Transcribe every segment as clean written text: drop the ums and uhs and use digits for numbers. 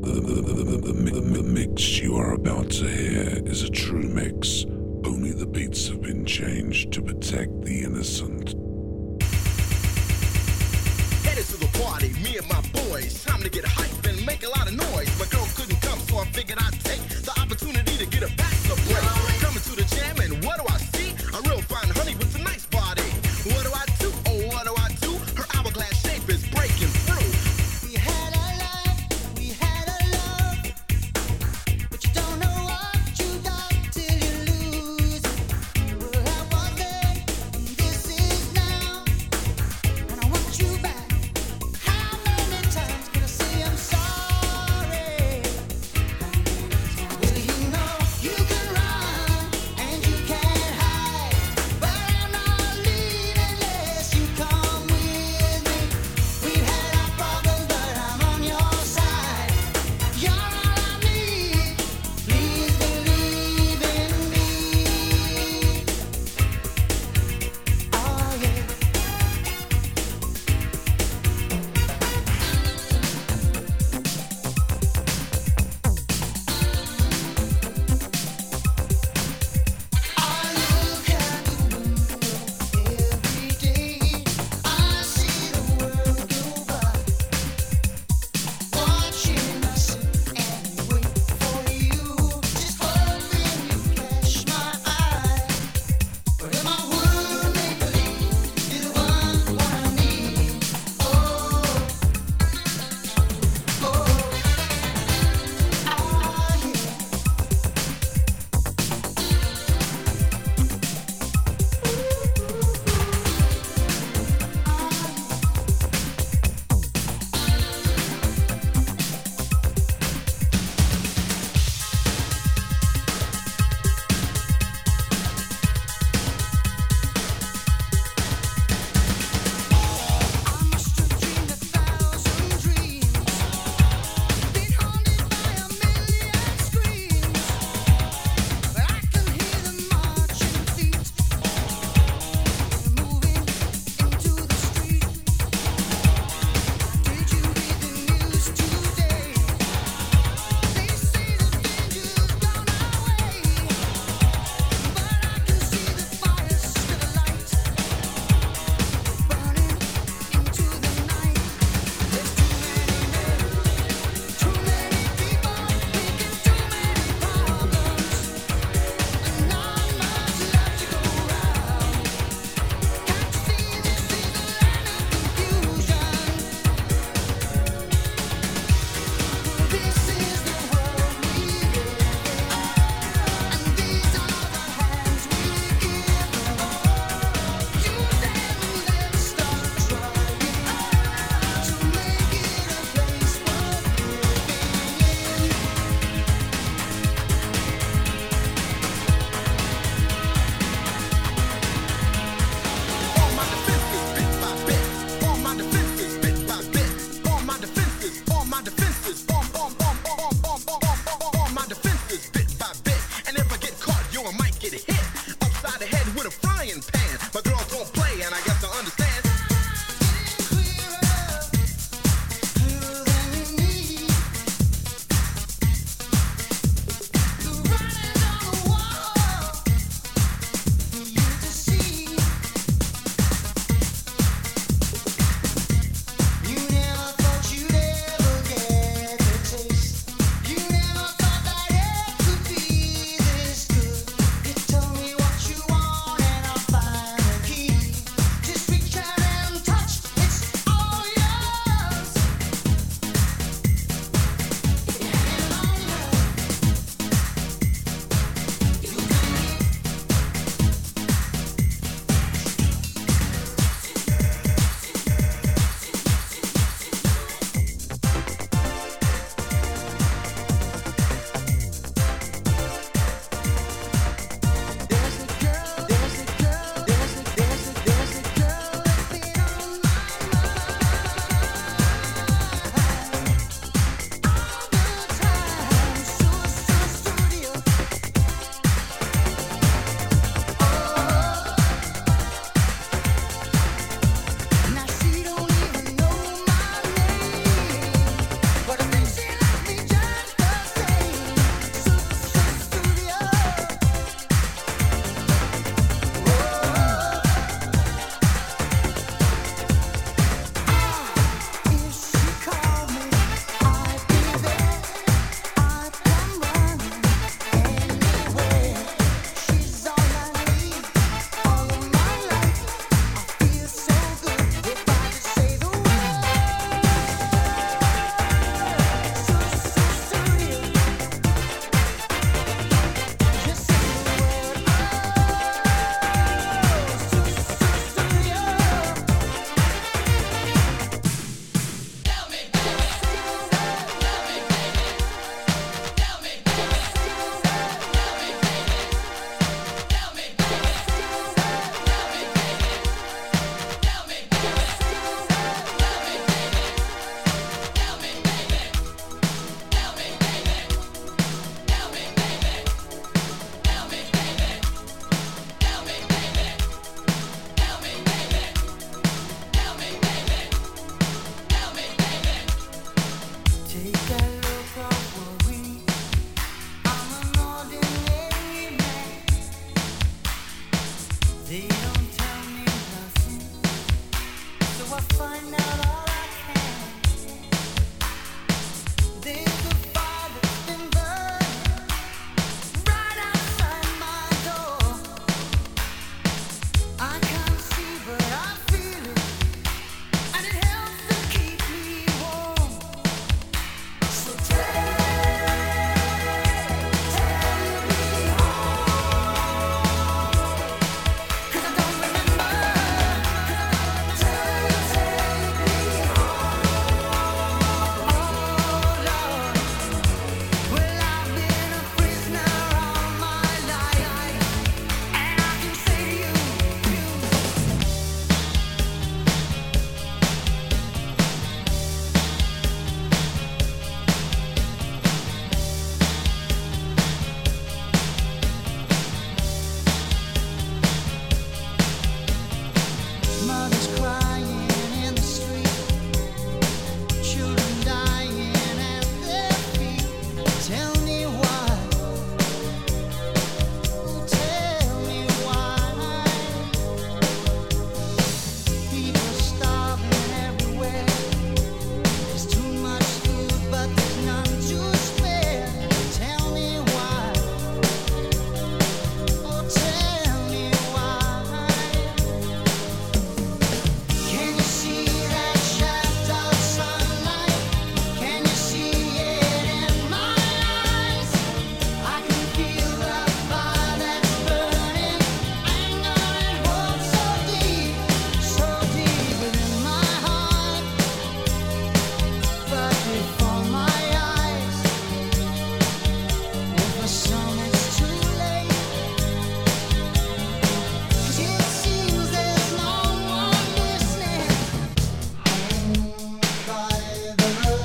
The mix you are about to hear is a true mix. Only the beats have been changed to protect the innocent. Headed to the party, me and my boys. Time to get hype and make a lot of noise. My girl couldn't come, so I figured I'd take the opportunity to get a bachelor break. Coming to the jam, and what do I see? A real fine honey with a nice body. What do I do? Oh, what do I do? Her hourglass shape is breaking through. We had a love, but you don't know what you got till you lose it. Well, I was then, and this is now, and I want you back. How many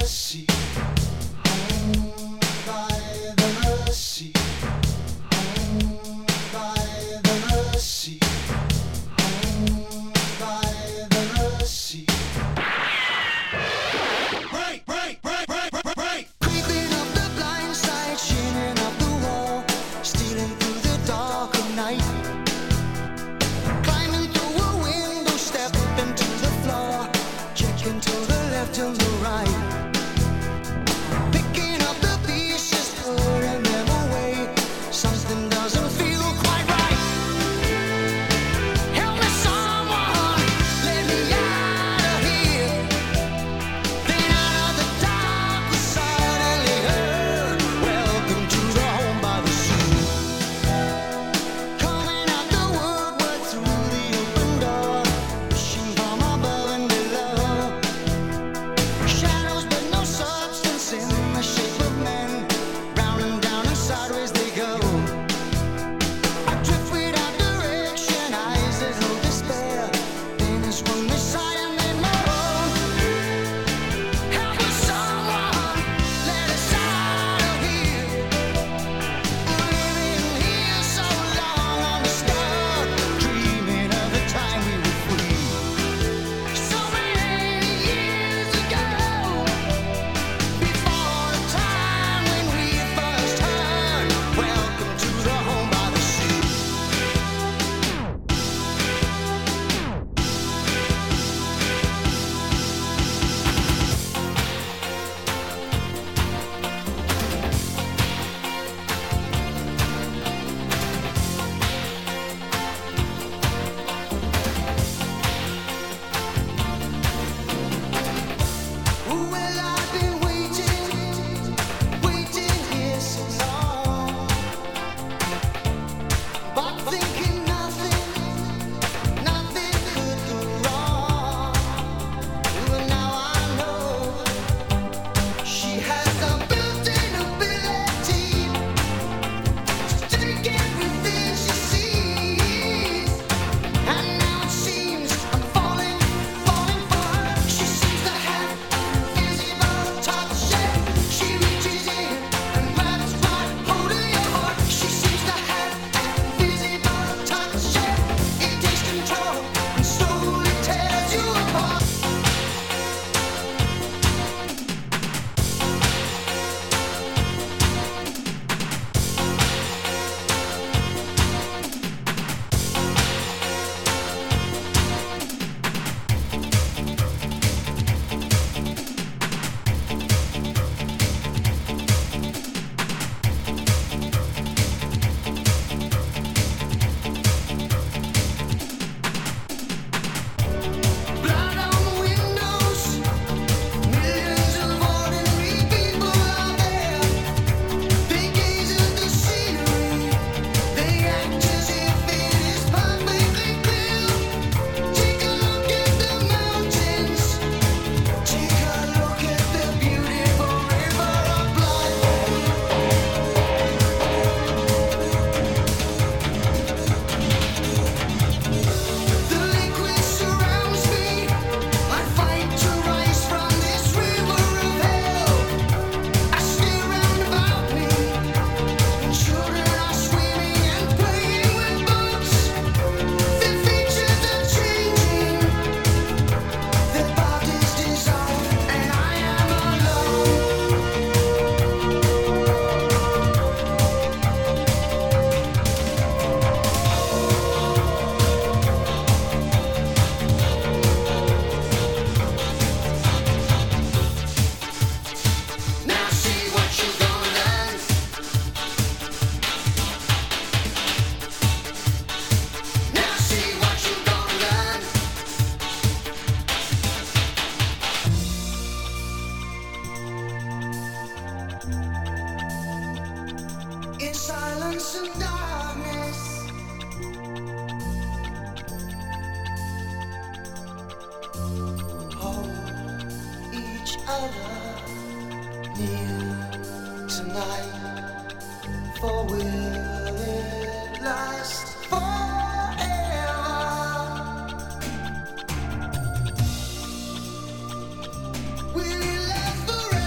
sea, home by the sea, home by the sea, home by the sea. Creeping up the blind side, shimmering up the wall, stealing through the dark of night. Climbing through a window, stepping to the floor, checking to the left and the right. Picking up the pieces, putting them away. Something doesn't feel quite right. Help me, someone, let me out of here. Then out of the dark, we suddenly heard, welcome to the home by the sea. Coming out the woodwork through the open door, wishing from above and below. Shadows but no substance in the shape of men, round and down and sideways they go. I drift without direction, eyes there's no despair. Then I swung aside and they moan. Help me, someone, let us out of here. We're living here so long on the star, dreaming of the time we were free. So many years ago, before the time when we first heard, welcome to the home by the sea. Well, I've been waiting here so long, but thinking nothing could go wrong. Well, now I know she has the built-in ability to take everything she sees. And now it seems I'm falling for her. She seems to have invisible touch. She reaches in and grabs right hold of your heart. She seems to have invisible touch. It takes control and slowly tears you apart. Blood on the windows, millions of ordinary people out there. They gaze at the scenery, they act as if it is perfectly clear. Take a look at the mountains, take a look at the beautiful river of blood. The liquid surrounds me. I fight to rise from this river of hell. I stare round about me, and children are swimming and playing with boats. Their features are changing, their bodies dissolve, and I am alone. Now see what you gonna learn. Now see what you gonna learn. In silence and darkness, hold each other near tonight, for will it last forever? Will it last forever?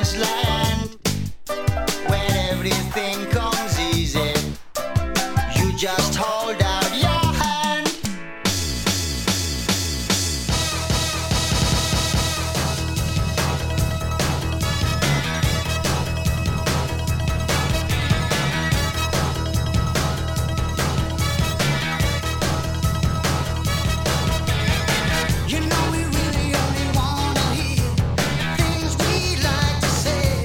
promised land, when everything comes easy, you just hold out your hand. You know we really only wanna hear things we like to say.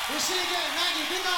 We'll see you again. Maggie, good night.